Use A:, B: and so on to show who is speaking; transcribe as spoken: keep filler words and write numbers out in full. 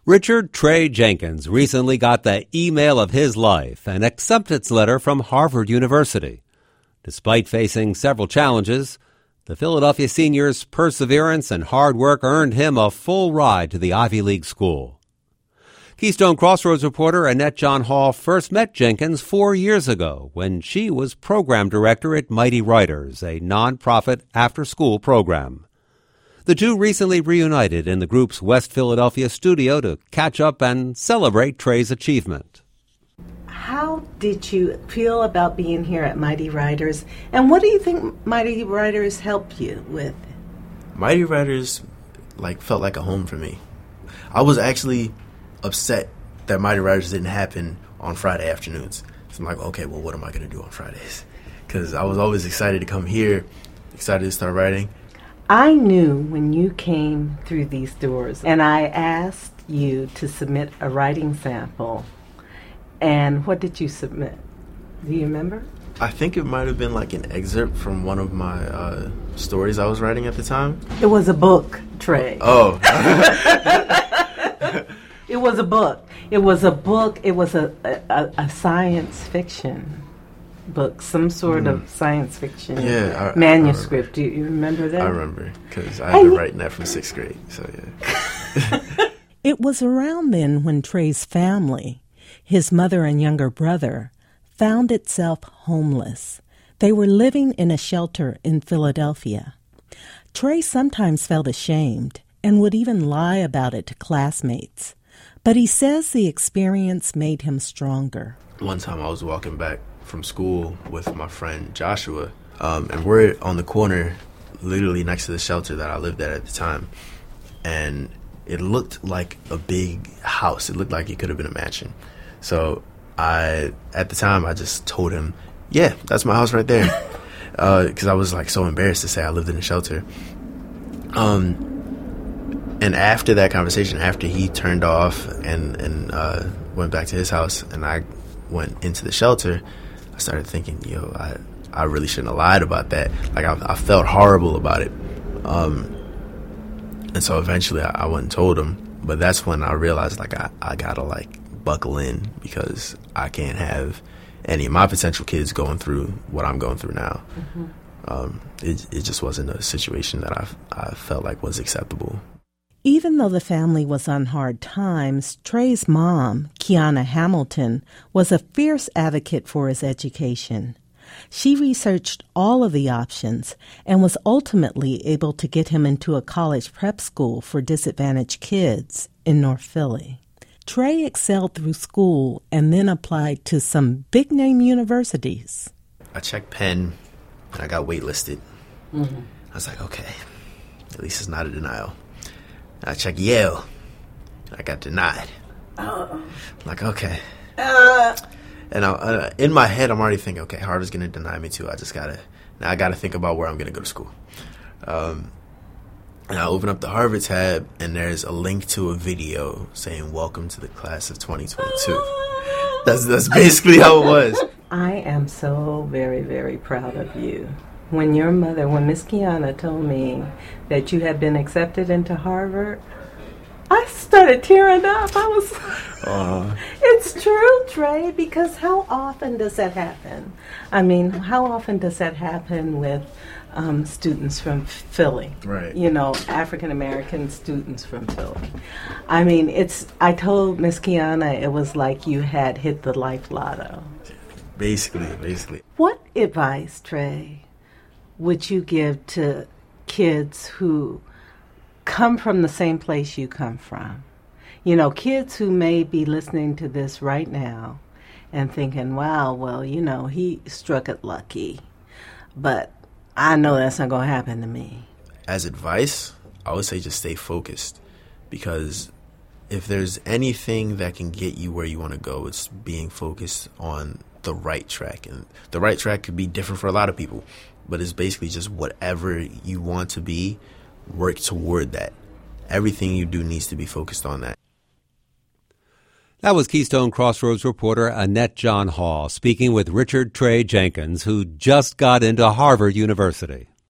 A: Richard Trey Jenkins recently got the email of his life, an acceptance letter from Harvard University. Despite facing several challenges, the Philadelphia senior's perseverance and hard work earned him a full ride to the Ivy League school. Keystone Crossroads reporter Annette John Hall first met Jenkins four years ago when she was program director at Mighty Writers, a nonprofit after-school program. The two recently reunited in the group's West Philadelphia studio to catch up and celebrate Trey's achievement.
B: How did you feel about being here at Mighty Writers, and what do you think Mighty Writers helped you with?
C: Mighty Writers like felt like a home for me. I was actually upset that Mighty Writers didn't happen on Friday afternoons. So I'm like, okay, well, what am I going to do on Fridays? Because I was always excited to come here, excited to start writing.
B: I knew when you came through these doors, and I asked you to submit a writing sample. And what did you submit? Do you remember?
C: I think it might have been like an excerpt from one of my uh, stories I was writing at the time.
B: It was a book, Trey.
C: Oh.
B: It was a book. It was a book. It was a, a, a science fiction book, some sort mm. of science fiction
C: yeah, I,
B: manuscript.
C: I
B: Do you remember that?
C: I remember, because I had been writing that from sixth grade, so yeah.
D: It was around then when Trey's family, his mother and younger brother, found itself homeless. They were living in a shelter in Philadelphia. Trey sometimes felt ashamed and would even lie about it to classmates. But he says the experience made him stronger.
C: One time I was walking back from school with my friend Joshua, um, and we're on the corner literally next to the shelter that I lived at at the time, and it looked like a big house. It looked like it could have been a mansion. So I, at the time, I just told him, yeah, that's my house right there, because uh, I was like so embarrassed to say I lived in a shelter. Um, and after that conversation, after he turned off and, and uh, went back to his house and I went into the shelter, I started thinking, yo, I, I really shouldn't have lied about that. Like, I, I felt horrible about it. Um, and so eventually I, I went and told him. But that's when I realized, like, I, I got to, like, buckle in, because I can't have any of my potential kids going through what I'm going through now. Mm-hmm. Um, it, it just wasn't a situation that I, I felt like was acceptable.
D: Even though the family was on hard times, Trey's mom, Kiana Hamilton, was a fierce advocate for his education. She researched all of the options and was ultimately able to get him into a college prep school for disadvantaged kids in North Philly. Trey excelled through school and then applied to some big-name universities.
C: I checked Penn, and I got waitlisted.
B: Mm-hmm.
C: I was like, okay, at least it's not a denial. I checked Yale. I got denied.
B: Oh.
C: I'm like, okay.
B: Uh.
C: And I, uh, in my head, I'm already thinking, okay, Harvard's going to deny me too. I just got to, now I got to think about where I'm going to go to school. Um, and I open up the Harvard tab, and there's a link to a video saying, welcome to the class of twenty twenty-two. That's, that's basically how it was.
B: I am so very, very proud of you. When your mother, when Miss Kiana told me that you had been accepted into Harvard, I started tearing up. I was, uh. It's true, Trey, because how often does that happen? I mean, how often does that happen with um, students from Philly?
C: Right.
B: You know, African-American students from Philly. I mean, it's, I told Miss Kiana it was like you had hit the life lotto.
C: Basically, basically.
B: What advice, Trey, would you give to kids who come from the same place you come from? You know, kids who may be listening to this right now and thinking, wow, well, you know, he struck it lucky, but I know that's not going to happen to me.
C: As advice, I would say just stay focused, because if there's anything that can get you where you want to go, it's being focused on the right track. And the right track could be different for a lot of people, but it's basically just whatever you want to be, work toward that. Everything you do needs to be focused on that.
A: That was Keystone Crossroads reporter Annette John Hall speaking with Richard Trey Jenkins, who just got into Harvard University.